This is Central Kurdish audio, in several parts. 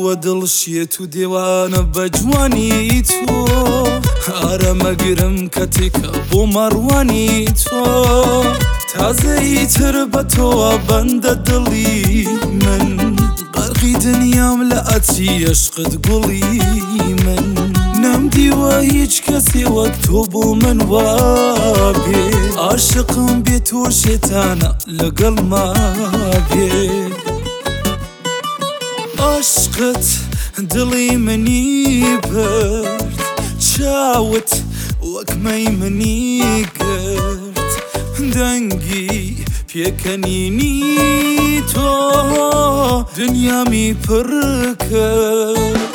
ماوە دڵشیێت و دێوانە بە جوانی تۆ ئارەمەگرم کە تێکە بۆ مەڕوانی تۆ تازەیتر بە تۆوە بەندە دڵی من غەرقی دنیام لە ئەچی عشقت گوڵی من نەمدیوە هیچ کەسێ وەک تۆ بۆ من وابێ عاشقم بێ تۆ شێتانە لەگەڵ ما بێ عشقت دڵی منی برد چاوت وەک مەیمنی کرد دەنگی پێکەنینی تۆ دنیامی پڕ کرد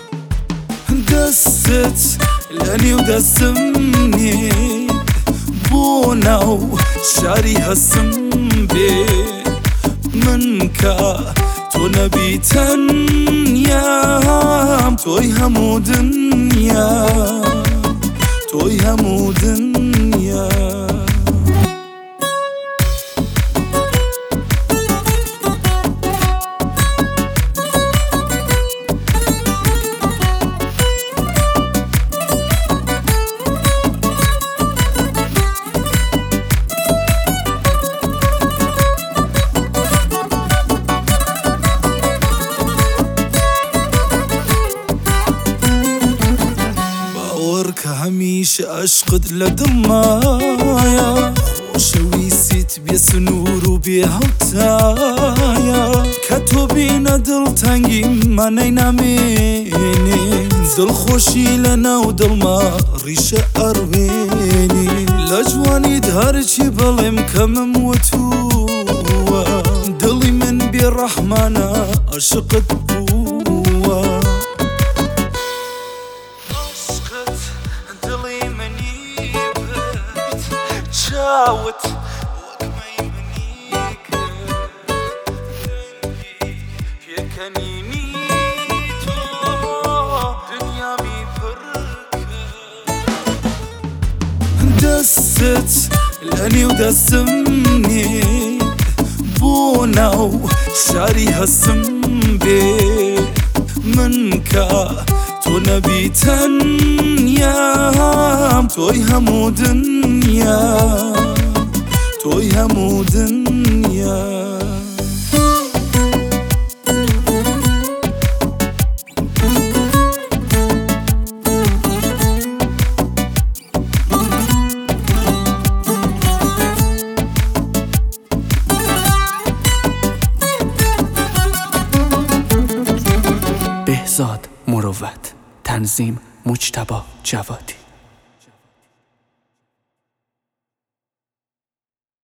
دەستت لە نێو دەستم نێ بۆ ناو شاری هەستم بێ من کە تۆ نەبی تەنیام تۆی هەموو دنیا تۆی هەموو دنیا کە هەمیشە عشقت لە دڵمایە خۆشەویستیت بێ سنوور و بێ هەوتایە کە تۆ بینە دڵتەنگی مانەی نامێنێ دڵخۆشی لە ناو دڵما ڕیشە ئەڕوێنێ لە جوانیت هەرچی بڵێم کەمم وتووە دڵی من بێ ڕەحمانە عاشقت بووە چاوت وەک مەیمنی کرد دەنگی پێکەنینی تۆ دنیامی پڕ کرد دەستت لە نێو دەستم نێ بۆ ناو شاری هەستم بێ من کە تۆ نەبی تەنیام تۆی هەموو دنیا تۆی هەموو دنیا بهزاد مروت تنظیم مجتبی جوادی